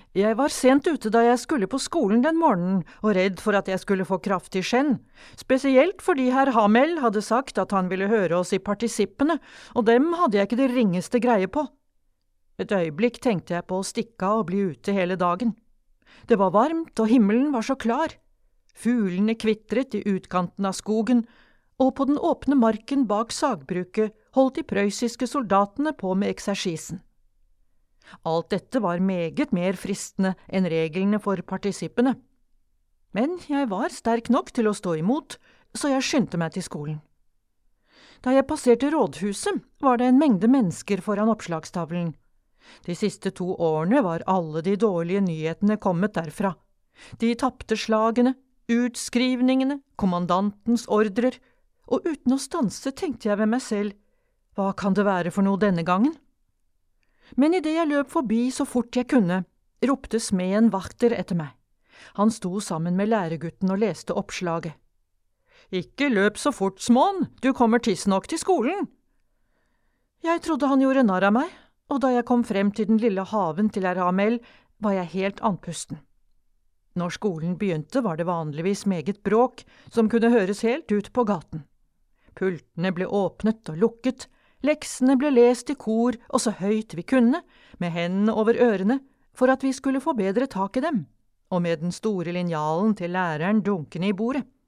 Jeg var sent ute da jeg skulle på skolen den morgenen, og redd for at jeg skulle få kraftig skjenn, spesielt fordi herr Hamel hadde sagt at han ville høre oss i partisippene, og dem hadde jeg ikke det ringeste greie på. Et øyeblikk tenkte jeg på å stikke av og bli ute hele dagen. Det var varmt, og himmelen var så klar. Fuglene kvitret i utkanten av skogen, og på den åpne marken bak sagbruket holdt de prøyssiske soldatene på med eksersisen. Alt dette var meget mer fristende enn reglene for partisippene. Men jeg var sterk nok til å stå imot, så jeg skyndte meg til skolen. Da jeg passerte rådhuset, var det en mengde mennesker foran oppslagstavlen. De siste 2 årene var alle de dårlige nyhetene kommet derfra. De tapte slagene, utskrivningene, kommandantens ordrer, og uten å stanse tenkte jeg ved meg selv, hva kan det være for noe denne gangen? Men idet jeg løp forbi så fort jeg kunne, ropte smeden vakter etter meg. Han sto sammen med læregutten og leste oppslaget. «Ikke løp så fort, smån, du kommer tidsnok til skolen!» Jeg trodde han gjorde narr av meg, og da jeg kom frem til den lille haven til herr Hamel, var jeg helt andpusten. Når skolen begynte var det vanligvis meget bråk, som kunne høres helt ut på gaten. Pultene ble åpnet og lukket, leksene ble lest i kor og så høyt vi kunne, med hendene over ørene, for at vi skulle få bedre tak i dem, og med den store linjalen til læreren dunkende i bordet.